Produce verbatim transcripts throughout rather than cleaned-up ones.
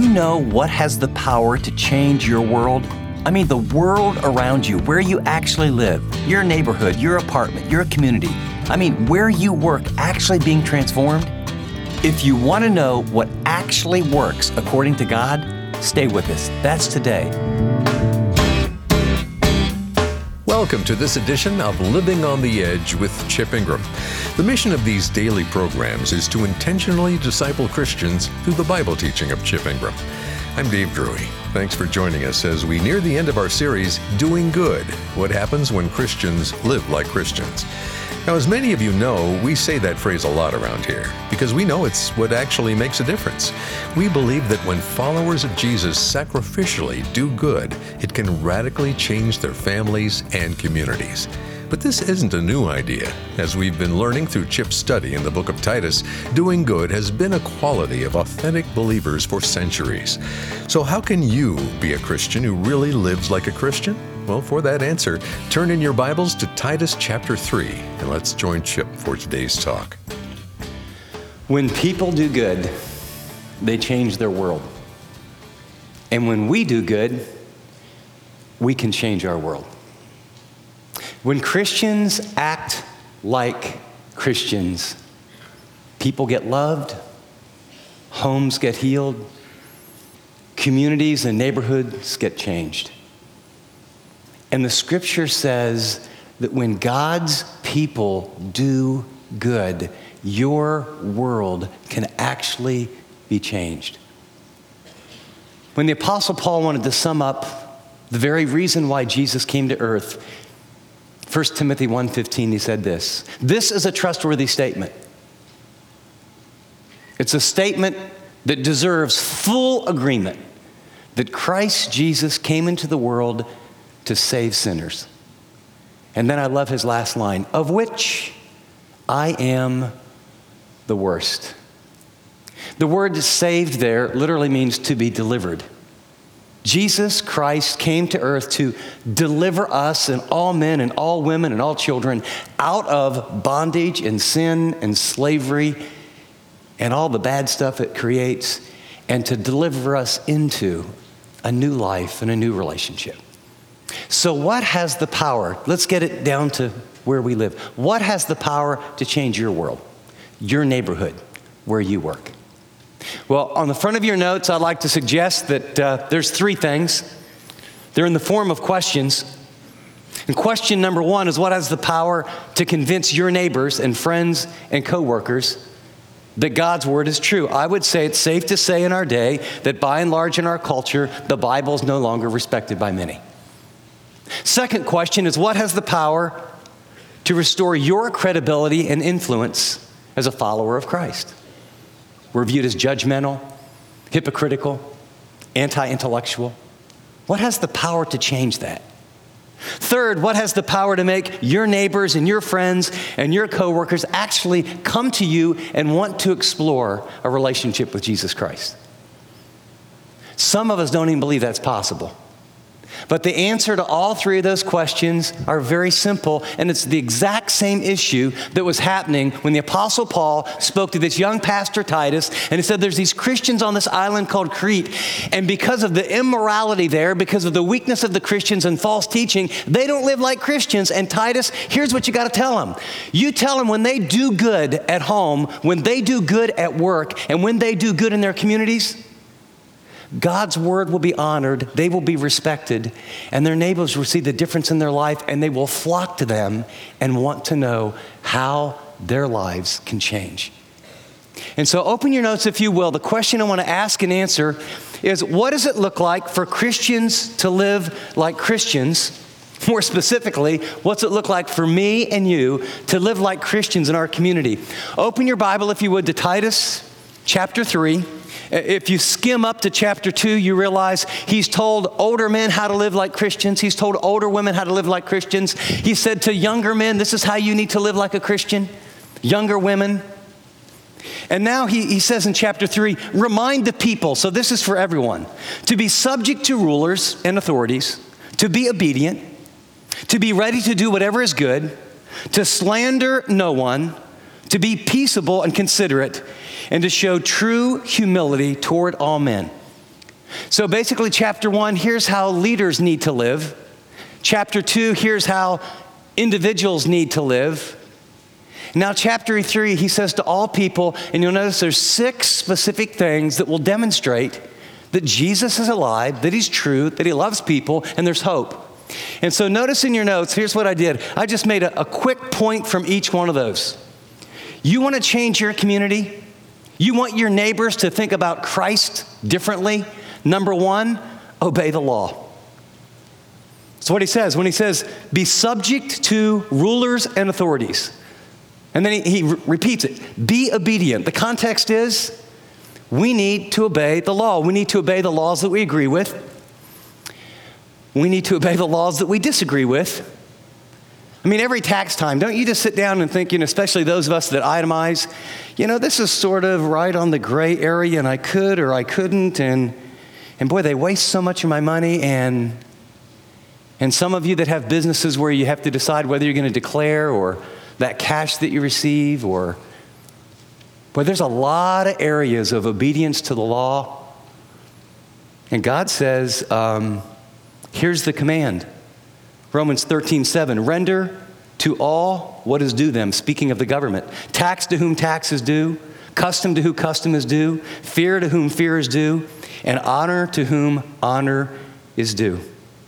know what has the power to change your world? I mean, the world around you, where you actually live, your neighborhood, your apartment, your community. I mean, where you work actually being transformed? If you want to know what actually works according to God, stay with us. That's today. Welcome to this edition of Living on the Edge with Chip Ingram. The mission of these daily programs is to intentionally disciple Christians through the Bible teaching of Chip Ingram. I'm Dave Drury. Thanks for joining us as we near the end of our series, Doing Good, What Happens When Christians Live Like Christians. Now, as many of you know, we say that phrase a lot around here because we know it's what actually makes a difference. We believe that when followers of Jesus sacrificially do good, it can radically change their families and communities. But this isn't a new idea. As we've been learning through Chip's study in the book of Titus, doing good has been a quality of authentic believers for centuries. So how can you be a Christian who really lives like a Christian? Well, for that answer, turn in your Bibles to Titus chapter three, and let's join Chip for today's talk. When people do good, they change their world. And when we do good, we can change our world. When Christians act like Christians, people get loved, homes get healed, communities and neighborhoods get changed. And the scripture says that when God's people do good, your world can actually be changed. When the Apostle Paul wanted to sum up the very reason why Jesus came to earth, First Timothy one fifteen, he said this, "This is a trustworthy statement. It's a statement that deserves full agreement that Christ Jesus came into the world to save sinners." And then I love his last line, "of which I am the worst." The word saved there literally means to be delivered. Jesus Christ came to earth to deliver us and all men and all women and all children out of bondage and sin and slavery and all the bad stuff it creates, and to deliver us into a new life and a new relationship. So what has the power? Let's get it down to where we live. What has the power to change your world, your neighborhood, where you work? Well, on the front of your notes, I'd like to suggest that uh, there's three things. They're in the form of questions. And question number one is, what has the power to convince your neighbors and friends and coworkers that God's word is true? I would say it's safe to say in our day that by and large in our culture, the Bible is no longer respected by many. Second question is, what has the power to restore your credibility and influence as a follower of Christ? We're viewed as judgmental, hypocritical, anti-intellectual. What has the power to change that? Third, what has the power to make your neighbors and your friends and your coworkers actually come to you and want to explore a relationship with Jesus Christ? Some of us don't even believe that's possible. But the answer to all three of those questions are very simple, and it's the exact same issue that was happening when the Apostle Paul spoke to this young pastor Titus, and he said there's these Christians on this island called Crete, and because of the immorality there, because of the weakness of the Christians and false teaching, they don't live like Christians. And Titus, here's what you got to tell them. You tell them when they do good at home, when they do good at work, and when they do good in their communities, God's word will be honored, they will be respected, and their neighbors will see the difference in their life, and they will flock to them and want to know how their lives can change. And so open your notes, if you will. The question I want to ask and answer is, what does it look like for Christians to live like Christians? More specifically, what's it look like for me and you to live like Christians in our community? Open your Bible, if you would, to Titus chapter three. If you skim up to chapter two, you realize he's told older men how to live like Christians. He's told older women how to live like Christians. He said to younger men, this is how you need to live like a Christian. Younger women. And now he, he says in chapter three, remind the people, so this is for everyone, to be subject to rulers and authorities, to be obedient, to be ready to do whatever is good, to slander no one, to be peaceable and considerate, and to show true humility toward all men. So basically, chapter one, here's how leaders need to live. Chapter two, here's how individuals need to live. Now, chapter three, he says to all people, and you'll notice there's six specific things that will demonstrate that Jesus is alive, that he's true, that he loves people, and there's hope. And so notice in your notes, here's what I did. I just made a, a quick point from each one of those. You want to change your community? You want your neighbors to think about Christ differently? Number one, obey the law. That's what he says when he says, be subject to rulers and authorities. And then he, he re- repeats it, be obedient. The context is, we need to obey the law. We need to obey the laws that we agree with. We need to obey the laws that we disagree with. I mean, every tax time, don't you just sit down and think, you know, especially those of us that itemize, you know, this is sort of right on the gray area, and I could or I couldn't, and and boy, they waste so much of my money, and and some of you that have businesses where you have to decide whether you're going to declare or that cash that you receive, or, boy, there's a lot of areas of obedience to the law. And God says, um, here's the command. Romans thirteen seven, render to all what is due them, speaking of the government. Tax to whom tax is due, custom to whom custom is due, fear to whom fear is due, and honor to whom honor is due.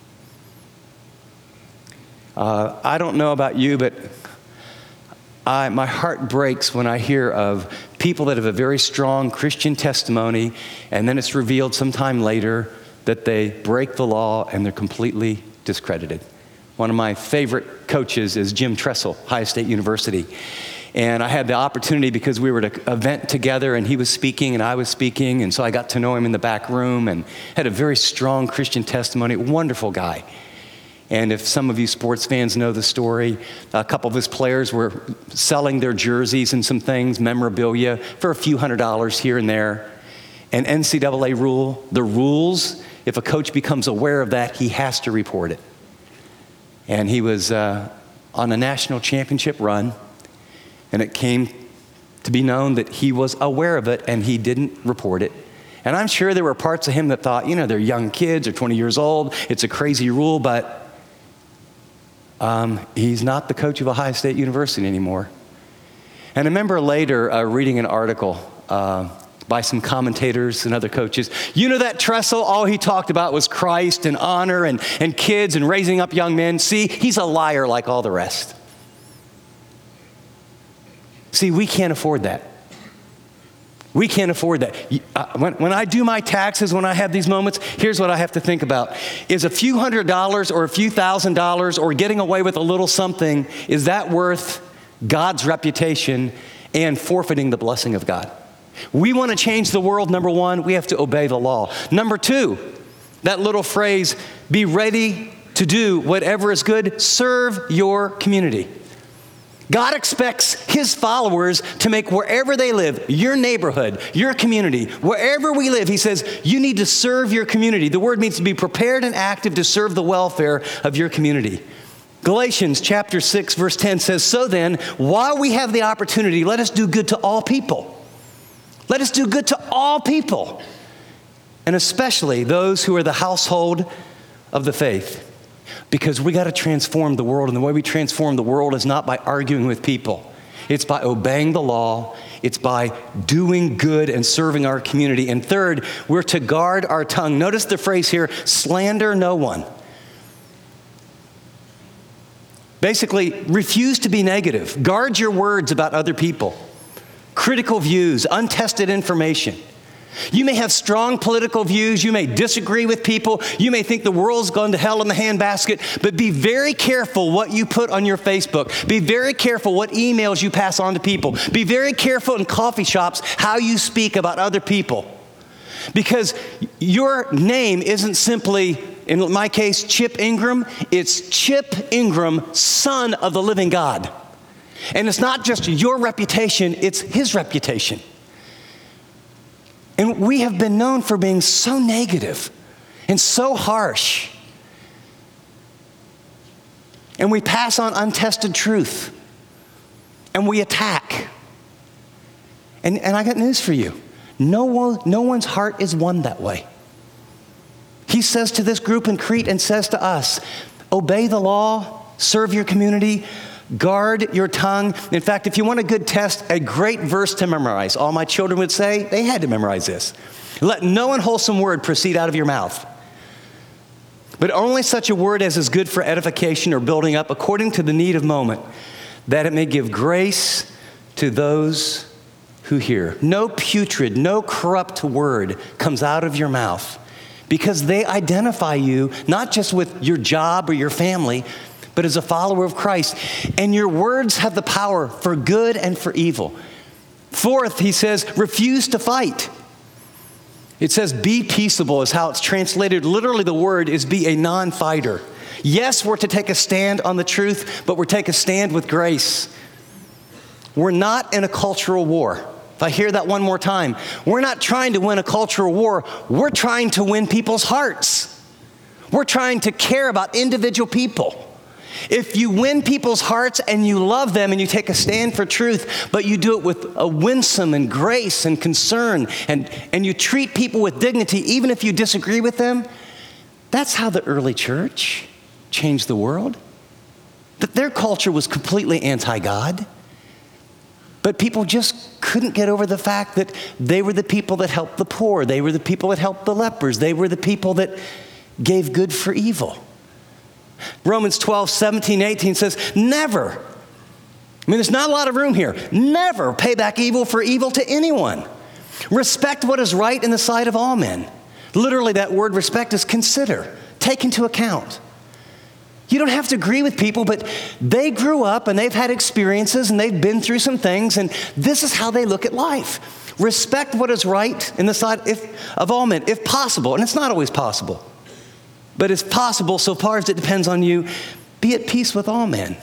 Uh, I don't know about you, but I, my heart breaks when I hear of people that have a very strong Christian testimony, and then it's revealed sometime later that they break the law and they're completely discredited. One of my favorite coaches is Jim Tressel, Ohio State University. And I had the opportunity because we were at an event together and he was speaking and I was speaking, and so I got to know him in the back room and had a very strong Christian testimony. Wonderful guy. And if some of you sports fans know the story, a couple of his players were selling their jerseys and some things, memorabilia, for a few hundred dollars here and there. And N C double A rule, the rules, if a coach becomes aware of that, he has to report it. And he was uh, on a national championship run, and it came to be known that he was aware of it and he didn't report it. And I'm sure there were parts of him that thought, you know, they're young kids, they're twenty years old, it's a crazy rule, but Um, he's not the coach of Ohio State University anymore. And I remember later uh, reading an article uh, by some commentators and other coaches. You know that Tressel, all he talked about was Christ and honor and, and kids and raising up young men. See, he's a liar like all the rest. See, we can't afford that. We can't afford that. When, when I do my taxes, when I have these moments, here's what I have to think about. Is a few hundred dollars or a few thousand dollars or getting away with a little something, is that worth God's reputation and forfeiting the blessing of God? We want to change the world, number one, we have to obey the law. Number two, that little phrase, be ready to do whatever is good, serve your community. God expects his followers to make wherever they live, your neighborhood, your community, wherever we live, he says, you need to serve your community. The word means to be prepared and active to serve the welfare of your community. Galatians chapter six, verse ten says, so then, while we have the opportunity, let us do good to all people. Let us do good to all people, and especially those who are the household of the faith. Because we got to transform the world, and the way we transform the world is not by arguing with people. It's by obeying the law. It's by doing good and serving our community. And third, we're to guard our tongue. Notice the phrase here, slander no one. Basically, refuse to be negative. Guard your words about other people. Critical views, untested information. You may have strong political views. You may disagree with people. You may think the world's gone to hell in the handbasket, but be very careful what you put on your Facebook. Be very careful what emails you pass on to people. Be very careful in coffee shops how you speak about other people. Because your name isn't simply, in my case, Chip Ingram. It's Chip Ingram, son of the living God. And it's not just your reputation, it's his reputation. And we have been known for being so negative and so harsh. And we pass on untested truth. And we attack. And, and I got news for you. No one, no one's heart is won that way. he says to this group in Crete and says to us, obey the law, serve your community, guard your tongue. In fact, if you want a good test, a great verse to memorize, all my children would say, they had to memorize this. Let no unwholesome word proceed out of your mouth, but only such a word as is good for edification or building up according to the need of moment, that it may give grace to those who hear. No putrid, no corrupt word comes out of your mouth, because they identify you not just with your job or your family, but as a follower of Christ. And your words have the power for good and for evil. Fourth, he says, refuse to fight. It says, be peaceable is how it's translated. Literally, the word is be a non-fighter. Yes, we're to take a stand on the truth, but we're to take a stand with grace. We're not in a cultural war. If I hear that one more time, we're not trying to win a cultural war. We're trying to win people's hearts. We're trying to care about individual people. If you win people's hearts and you love them and you take a stand for truth, but you do it with a winsome and grace and concern, and, and you treat people with dignity even if you disagree with them, that's how the early church changed the world. That their culture was completely anti-God, but people just couldn't get over the fact that they were the people that helped the poor. They were the people that helped the lepers. They were the people that gave good for evil. Romans twelve, seventeen, eighteen says, never, I mean, there's not a lot of room here, never pay back evil for evil to anyone. Respect what is right in the sight of all men. Literally, that word respect is consider, take into account. You don't have to agree with people, but they grew up and they've had experiences and they've been through some things, and this is how they look at life. Respect what is right in the sight if, of all men, if possible, and it's not always possible. But if possible, so far as it depends on you, be at peace with all men.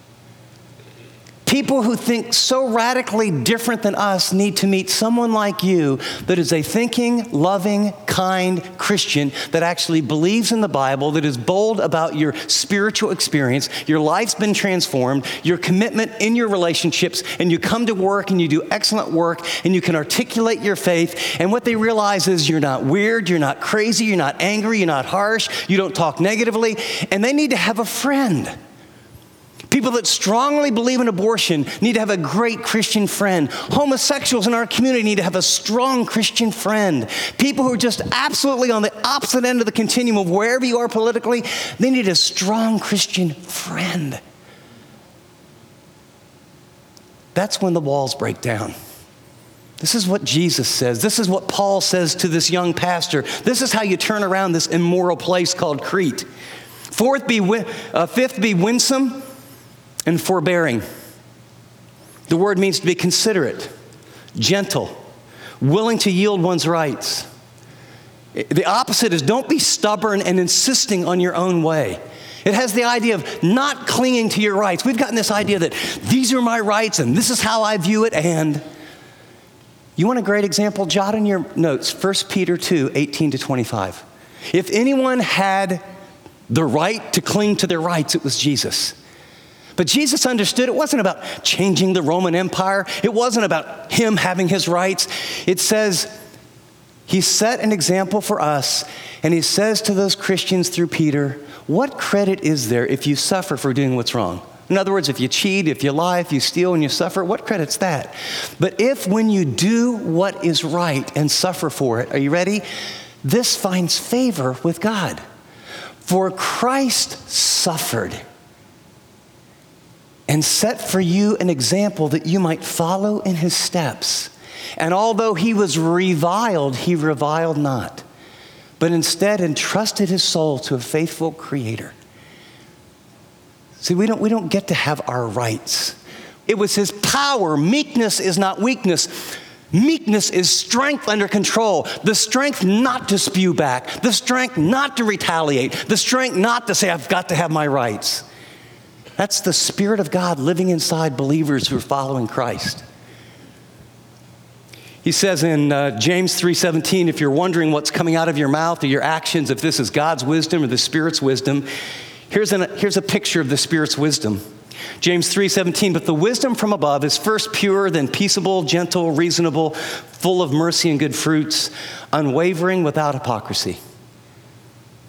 People who think so radically different than us need to meet someone like you that is a thinking, loving, kind Christian that actually believes in the Bible, that is bold about your spiritual experience. Your life's been transformed, your commitment in your relationships, and you come to work and you do excellent work and you can articulate your faith. And what they realize is you're not weird, you're not crazy, you're not angry, you're not harsh, you don't talk negatively, and they need to have a friend. People that strongly believe in abortion need to have a great Christian friend. Homosexuals in our community need to have a strong Christian friend. People who are just absolutely on the opposite end of the continuum of wherever you are politically, they need a strong Christian friend. That's when the walls break down. This is what Jesus says. This is what Paul says to this young pastor. This is how you turn around this immoral place called Crete. Fourth, be uh, fifth, be winsome and forbearing. The word means to be considerate, gentle, willing to yield one's rights. The opposite is don't be stubborn and insisting on your own way. It has the idea of not clinging to your rights. We've gotten this idea that these are my rights and this is how I view it. And you want a great example? Jot in your notes, First Peter two, eighteen to twenty-five. If anyone had the right to cling to their rights, it was Jesus. But Jesus understood it wasn't about changing the Roman Empire. It wasn't about him having his rights. It says he set an example for us, and he says to those Christians through Peter, what credit is there if you suffer for doing what's wrong? In other words, if you cheat, if you lie, if you steal and you suffer, what credit's that? But if when you do what is right and suffer for it, are you ready? This finds favor with God. For Christ suffered and set for you an example that you might follow in his steps. And although he was reviled, he reviled not, but instead entrusted his soul to a faithful Creator. See, we don't, we don't get to have our rights. It was his power. Meekness is not weakness. Meekness is strength under control. The strength not to spew back. The strength not to retaliate. The strength not to say, I've got to have my rights. That's the Spirit of God living inside believers who are following Christ. He says in uh, James three seventeen, if you're wondering what's coming out of your mouth or your actions, if this is God's wisdom or the Spirit's wisdom, here's, an, here's a picture of the Spirit's wisdom. James three seventeen, but the wisdom from above is first pure, then peaceable, gentle, reasonable, full of mercy and good fruits, unwavering, without hypocrisy.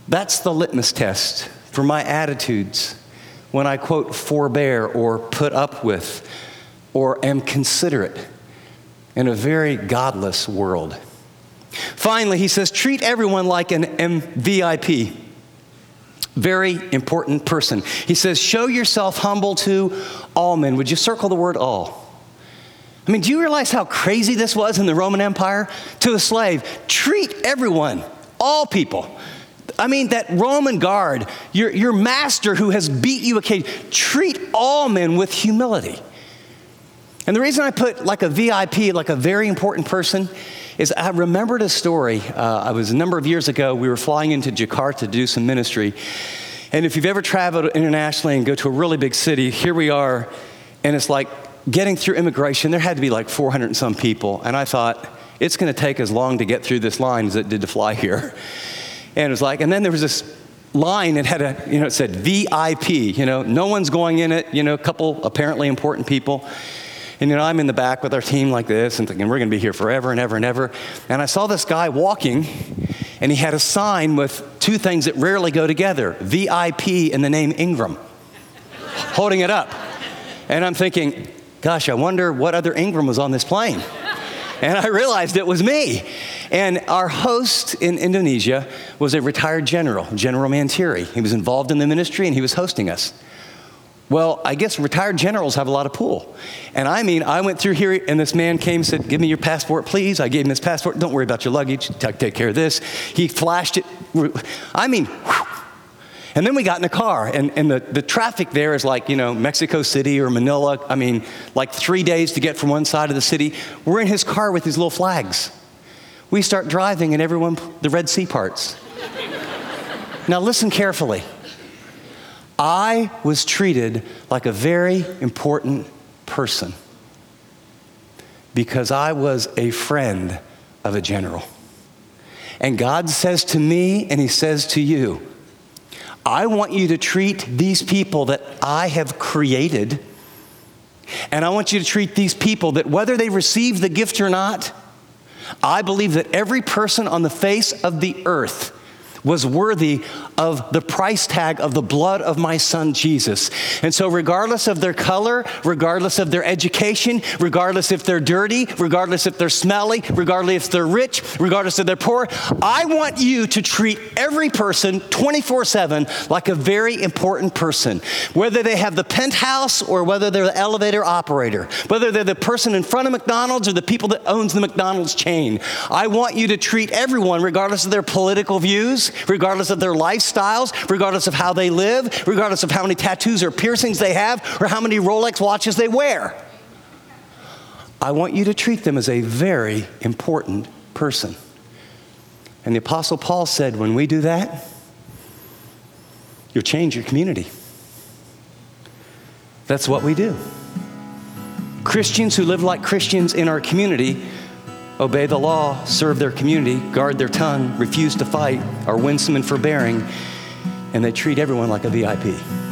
That's the litmus test for my attitudes when I, quote, forbear or put up with or am considerate in a very godless world. Finally, he says, treat everyone like an M V I P. Very important person. He says, show yourself humble to all men. Would you circle the word all? I mean, do you realize how crazy this was in the Roman Empire? To a slave, treat everyone, all people. I mean, that Roman guard, your, your master who has beat you occasionally, treat all men with humility. And the reason I put like a V I P, like a very important person, is I remembered a story. Uh, I was a number of years ago, we were flying into Jakarta to do some ministry. And if you've ever traveled internationally and go to a really big city, here we are, and it's like getting through immigration. There had to be like four hundred and some people. And I thought, it's going to take as long to get through this line as it did to fly here. And it was like, and then there was this line that had a, you know, it said V I P, you know, no one's going in it, you know, a couple apparently important people. And, you know, I'm in the back with our team like this and thinking, we're going to be here forever and ever and ever. And I saw this guy walking, and he had a sign with two things that rarely go together, V I P and the name Ingram, holding it up. And I'm thinking, gosh, I wonder what other Ingram was on this plane. And I realized it was me. And our host in Indonesia was a retired general, General Mantiri. He was involved in the ministry, and he was hosting us. Well, I guess retired generals have a lot of pull. And I mean, I went through here, and this man came and said, give me your passport, please. I gave him his passport. Don't worry about your luggage. Take, take care of this. He flashed it. I mean, whew. And then we got in a car, and, and the, the traffic there is like, you know, Mexico City or Manila. I mean, like three days to get from one side of the city. We're in his car with these little flags. We start driving, and everyone, the Red Sea parts. Now listen carefully. I was treated like a very important person because I was a friend of a general. And God says to me, and he says to you, I want you to treat these people that I have created, and I want you to treat these people that whether they receive the gift or not, I believe that every person on the face of the earth was worthy of the price tag of the blood of my son, Jesus. And so regardless of their color, regardless of their education, regardless if they're dirty, regardless if they're smelly, regardless if they're rich, regardless if they're poor, I want you to treat every person twenty-four seven like a very important person. Whether they have the penthouse or whether they're the elevator operator, whether they're the person in front of McDonald's or the people that owns the McDonald's chain. I want you to treat everyone regardless of their political views, regardless of their lifestyles, regardless of how they live, regardless of how many tattoos or piercings they have, or how many Rolex watches they wear. I want you to treat them as a very important person. And the Apostle Paul said, when we do that, you'll change your community. That's what we do. Christians who live like Christians in our community obey the law, serve their community, guard their tongue, refuse to fight, are winsome and forbearing, and they treat everyone like a V I P.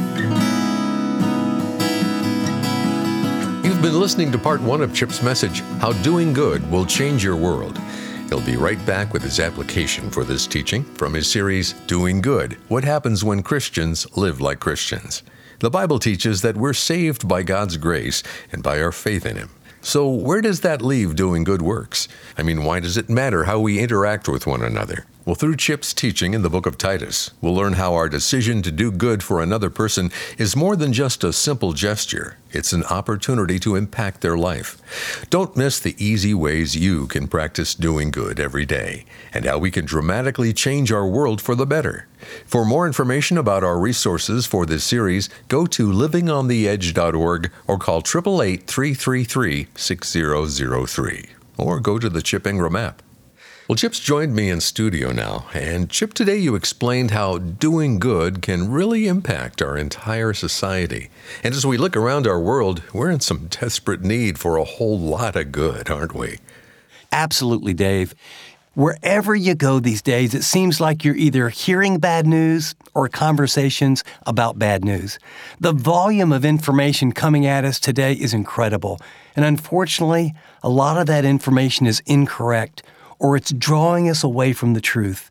You've been listening to part one of Chip's message, How Doing Good Will Change Your World. He'll be right back with his application for this teaching from his series, Doing Good, What Happens When Christians Live Like Christians. The Bible teaches that we're saved by God's grace and by our faith in Him. So where does that leave doing good works? I mean, why does it matter how we interact with one another? Well, through Chip's teaching in the book of Titus, we'll learn how our decision to do good for another person is more than just a simple gesture. It's an opportunity to impact their life. Don't miss the easy ways you can practice doing good every day and how we can dramatically change our world for the better. For more information about our resources for this series, go to living on the edge dot org or call eight eight eight, three three three, six zero zero three or go to the Chip Ingram app. Well, Chip's joined me in studio now, and Chip, today you explained how doing good can really impact our entire society. And as we look around our world, we're in some desperate need for a whole lot of good, aren't we? Absolutely, Dave. Wherever you go these days, it seems like you're either hearing bad news or conversations about bad news. The volume of information coming at us today is incredible. And unfortunately, a lot of that information is incorrect, or it's drawing us away from the truth.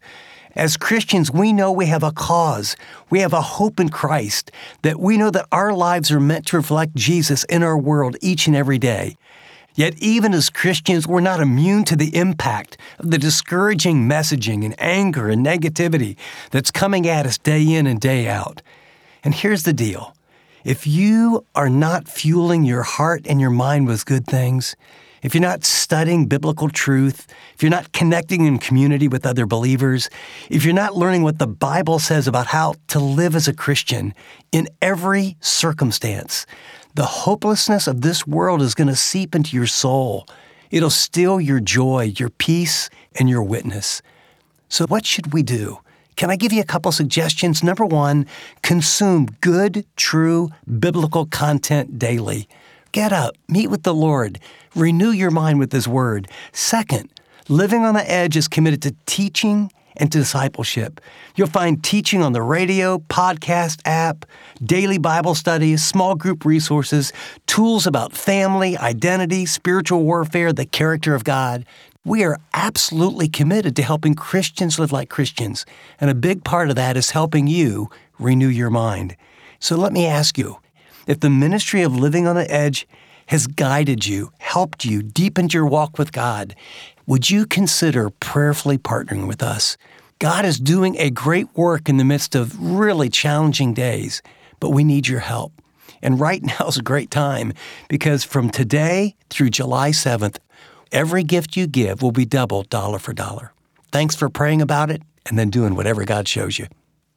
As Christians, we know we have a cause. We have a hope in Christ, that we know that our lives are meant to reflect Jesus in our world each and every day. Yet even as Christians, we're not immune to the impact of the discouraging messaging and anger and negativity that's coming at us day in and day out. And here's the deal. If you are not fueling your heart and your mind with good things, if you're not studying biblical truth, if you're not connecting in community with other believers, if you're not learning what the Bible says about how to live as a Christian in every circumstance, the hopelessness of this world is going to seep into your soul. It'll steal your joy, your peace, and your witness. So what should we do? Can I give you a couple suggestions? Number one, consume good, true, biblical content daily. Get up, meet with the Lord, renew your mind with His Word. Second, Living on the Edge is committed to teaching and to discipleship. You'll find teaching on the radio, podcast app, daily Bible studies, small group resources, tools about family, identity, spiritual warfare, the character of God. We are absolutely committed to helping Christians live like Christians, and a big part of that is helping you renew your mind. So let me ask you, if the ministry of Living on the Edge has guided you, helped you, deepened your walk with God, would you consider prayerfully partnering with us? God is doing a great work in the midst of really challenging days, but we need your help. And right now is a great time, because from today through July seventh, every gift you give will be doubled dollar for dollar. Thanks for praying about it and then doing whatever God shows you.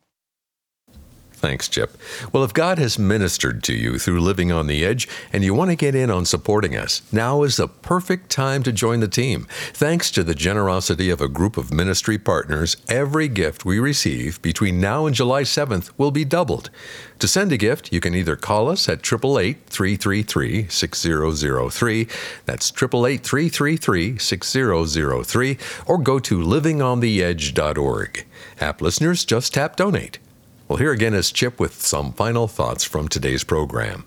Thanks, Chip. Well, if God has ministered to you through Living on the Edge and you want to get in on supporting us, now is the perfect time to join the team. Thanks to the generosity of a group of ministry partners, every gift we receive between now and July seventh will be doubled. To send a gift, you can either call us at eight eight eight, three three three, six zero zero three, that's eight eight eight, three three three, six zero zero three, or go to living on the edge dot org. App listeners, just tap Donate. Well, here again is Chip with some final thoughts from today's program.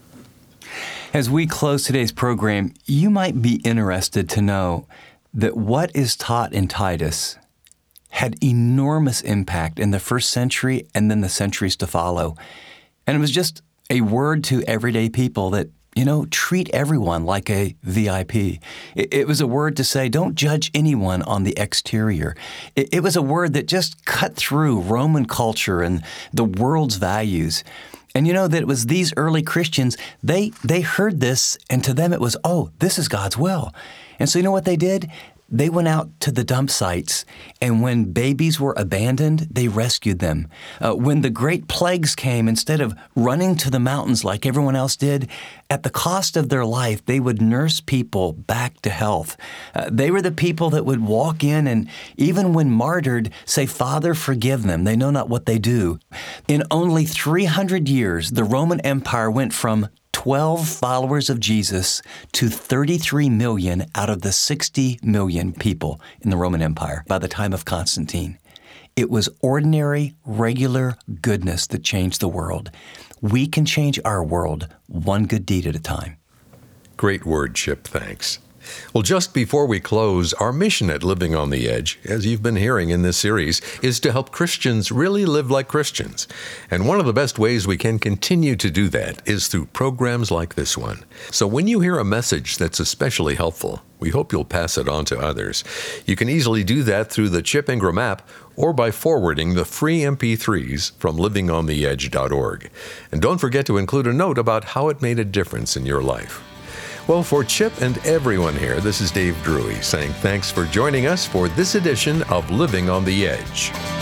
As we close today's program, you might be interested to know that what is taught in Titus had enormous impact in the first century and then the centuries to follow. And it was just a word to everyday people that, you know, treat everyone like a V I P. It, it was a word to say, don't judge anyone on the exterior. It, it was a word that just cut through Roman culture and the world's values. And you know that it was these early Christians, they they heard this, and to them it was, oh, this is God's will. And so you know what they did? They went out to the dump sites, and when babies were abandoned, they rescued them. Uh, when the great plagues came, instead of running to the mountains like everyone else did, at the cost of their life, they would nurse people back to health. Uh, they were the people that would walk in and, even when martyred, say, Father, forgive them. They know not what they do. In only three hundred years, the Roman Empire went from twelve followers of Jesus to thirty-three million out of the sixty million people in the Roman Empire by the time of Constantine. It was ordinary, regular goodness that changed the world. We can change our world one good deed at a time. Great word, Chip. Thanks. Well, just before we close, our mission at Living on the Edge, as you've been hearing in this series, is to help Christians really live like Christians. And one of the best ways we can continue to do that is through programs like this one. So when you hear a message that's especially helpful, we hope you'll pass it on to others. You can easily do that through the Chip Ingram app or by forwarding the free M P threes from living on the edge dot org. And don't forget to include a note about how it made a difference in your life. Well, for Chip and everyone here, this is Dave Drury saying thanks for joining us for this edition of Living on the Edge.